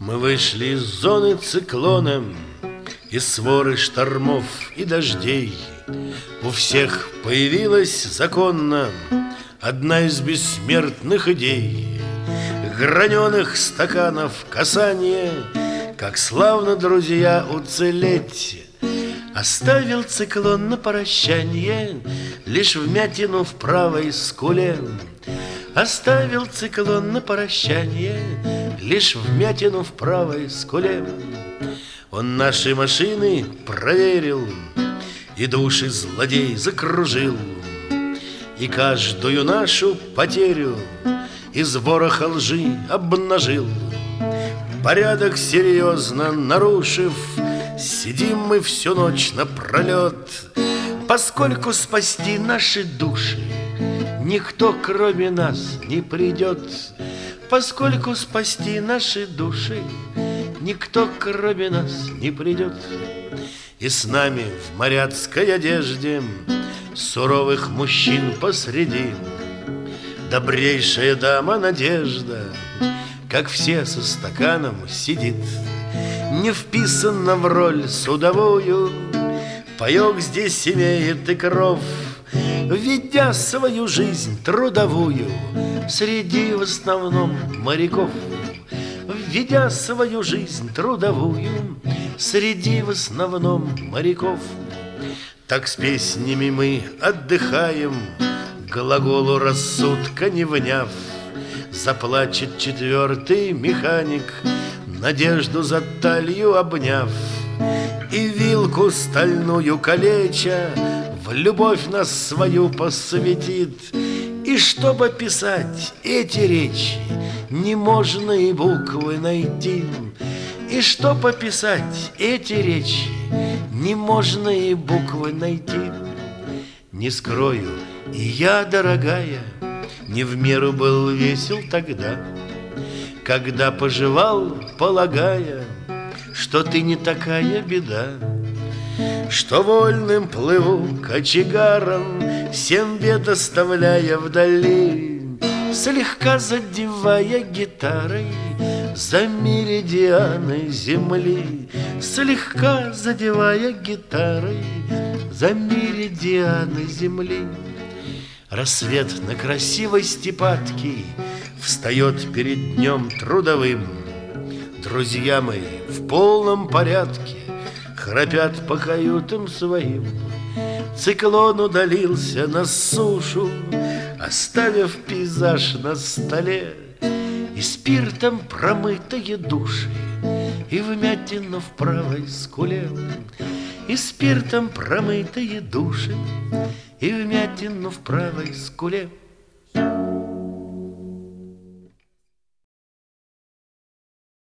Мы вышли из зоны циклона, из своры штормов и дождей. У всех появилась законно одна из бессмертных идей: граненых стаканов касание, как славно, друзья, уцелеть. Оставил циклон на прощанье лишь вмятину в правой скуле. Оставил циклон на прощанье лишь вмятину в правой скуле. Он наши машины проверил и души злодей закружил, и каждую нашу потерю из вороха лжи обнажил. Порядок серьезно нарушив, сидим мы всю ночь напролет, поскольку спасти наши души никто, кроме нас, не придет. Поскольку спасти наши души никто, кроме нас, не придет. И с нами в моряцкой одежде суровых мужчин посреди добрейшая дама Надежда, как все со стаканом сидит. Не вписана в роль судовую, паёк здесь имеет и кров, ведя свою жизнь трудовую среди в основном моряков. Ведя свою жизнь трудовую среди в основном моряков. Так с песнями мы отдыхаем, глаголу рассудка не вняв. Заплачет четвертый механик, надежду за талью обняв. И вилку стальную калеча в любовь нас свою посвятит. И чтобы писать эти речи, не можно и буквы найти. И чтобы писать эти речи, не можно и буквы найти. Не скрою, и я, дорогая, не в меру был весел тогда, когда поживал, полагая, что ты не такая беда, что вольным плыву кочегаром, всем бед оставляя вдали, слегка задевая гитарой за меридианы земли, слегка задевая гитарой за меридианы земли. Рассвет на красивой степатке встает перед днем трудовым. Друзья мои в полном порядке храпят по каютам своим. Циклон удалился на сушу, оставив пейзаж на столе, и спиртом промытые души, и вмятина в правой скуле. И спиртом промытые души, и вмятину в правой скуле.